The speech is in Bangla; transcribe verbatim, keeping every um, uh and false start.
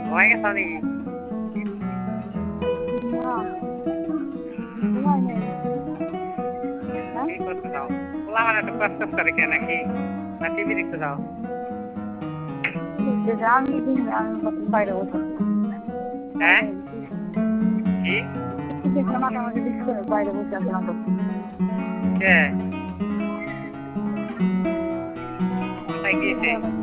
ঘুমাই গেছ নাকি? কি করতে যাও? পোলা মানে তো কষ্ট করে কে নাকি? না টিভি দেখতে যাও? হ্যাঁ কি কে কোথায় গিয়েছে?